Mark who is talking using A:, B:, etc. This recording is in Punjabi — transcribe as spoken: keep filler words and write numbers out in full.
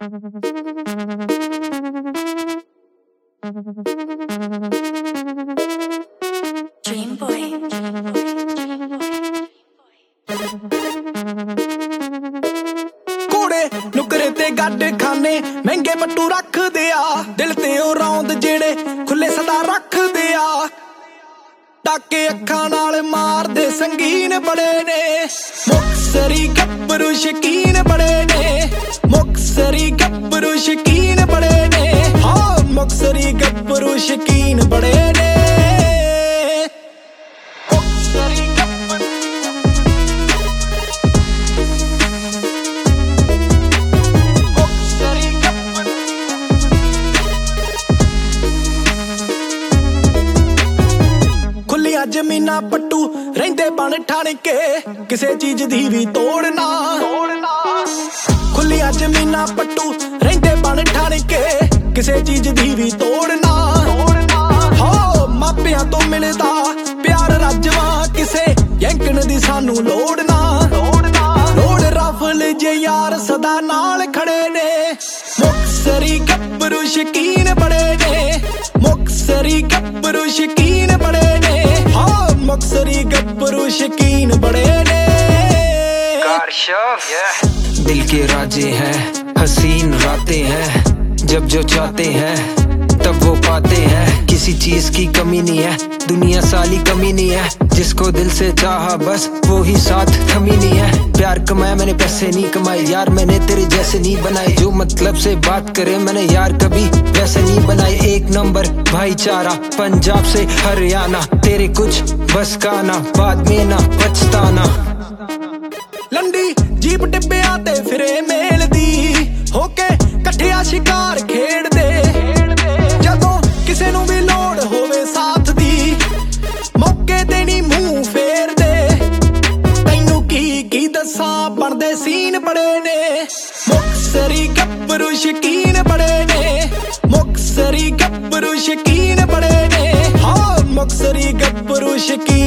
A: Dream boy.
B: ਕੋੜੇ ਨੁਕਰੇ ਤੇ ਗੱਡ ਖਾਨੇ ਮਹਿੰਗੇ ਪੱਟੂ ਰੱਖਦੇ ਆ ਦਿਲ ਤੇ ਉਹ ਰੌਂਦ ਜਿਹੜੇ ਖੁੱਲੇ ਸਦਾ ਰੱਖਦੇ ਆ ਟਾਕੇ ਅੱਖਾਂ ਨਾਲ ਮਾਰਦੇ ਸੰਗੀਨ ਬੜੇ ਨੇ ਮੁਕਸਰੀ ਗੱਭਰੂ ਸ਼ਕੀਨ ਬੜੇ ਨੇ ਮੁਕਸਰੀ ਗੱਭਰੂ ਸ਼ਕੀਨ ਬੜੇ ਨੇ ਹਾਂ ਮੁਕਸਰੀ ਗੱਭਰੂ ਸ਼ਕੀਨ ਬੜੇ ਨੇ ਮੁਕਸਰੀ ਗੱਭਰੂ ਮੁਕਸਰੀ ਗੱਭਰੂ ਖੁੱਲੀਆਂ ਜ਼ਮੀਨਾਂ ਪੱਟੂ ਰਹਿੰਦੇ ਬਣ ਠਣ ਕੇ ਕਿਸੇ ਚੀਜ਼ ਦੀ ਵੀ ਤੋੜ ਨਾ ਖੁੱਲੀਆਂ ਜ਼ਮੀਨਾਂ ਪੱਟੂ ਰਹਿੰਦੇ ਬਣ ਠਣ ਕੇ ਕਿਸੇ ਚੀਜ਼ ਦੀ ਵੀ ਤੋੜ ਨਾ ਹੋ ਮਾਪਿਆਂ ਤੋਂ ਮਿਲਦਾ ਪਿਆਰ ਰੱਜਵਾ ਕਿਸੇ ਯੰਕਣ ਦੀ ਸਾਨੂੰ ਲੋੜ ਨਾ ਲੋੜ ਰਫਲ ਜੇ ਯਾਰ ਸਦਾ ਨਾਲ ਖੜੇ ਨੇ ਮੁਕਸਰੀ ਗੱਭਰੂ ਸ਼ਕੀਨ ਬੜੇ ਨੇ ਮੁਕਸਰੀ ਗੱਭਰੂ ਸ਼ਕੀਨ ਬੜੇ ਨੇ ਹਾਂ ਮੁਕਸਰੀ ਗੱਭਰੂ ਸ਼ਕੀਨ ਬੜੇ ਨੇ
C: दिल के राजे हैं हसीन रातें हैं जब जो चाहते हैं तब वो पाते हैं किसी चीज की कमी नहीं है दुनिया साली कमी नहीं है जिसको दिल से चाहा बस वो ही साथ थमी नहीं है प्यार कमाया मैंने पैसे नहीं कमाए यार मैंने तेरे जैसे नहीं बनाए जो मतलब से बात करे मैंने यार कभी वैसे नहीं बनाए एक नंबर भाईचारा पंजाब से हरियाणा तेरे कुछ बस का ना बाद में ना पछताना
B: ਲੰਡੀ ਜੀਪ ਟਿੱਬਿਆਂ ਤੇ ਫਿਰੇ ਮੇਲਦੀ ਹੋ ਕੇ ਇਕੱਠਿਆ ਸ਼ਿਕਾਰ ਖੇਡਦੇ ਜਦੋਂ ਕਿਸੇ ਨੂੰ ਵੀ ਲੋੜ ਹੋਵੇ ਸਾਥ ਦੀ ਮੌਕੇ ਤੇ ਨਹੀਂ ਮੂੰਹ ਫੇਰਦੇ ਤੈਨੂੰ ਕੀ ਕੀ ਦੱਸਾਂ ਬਣਦੇ ਸੀਨ ਬੜੇ ਨੇ ਮੁਕਸਰੀ ਗੱਭਰੂ ਸ਼ਕੀਨ ਬੜੇ ਨੇ ਮੁਕਸਰੀ ਗੱਭਰੂ ਸ਼ਕੀਨ ਬੜੇ ਨੇ ਹਾਂ ਮੁਕਸਰੀ ਗੱਭਰੂ ਸ਼ਕੀਨ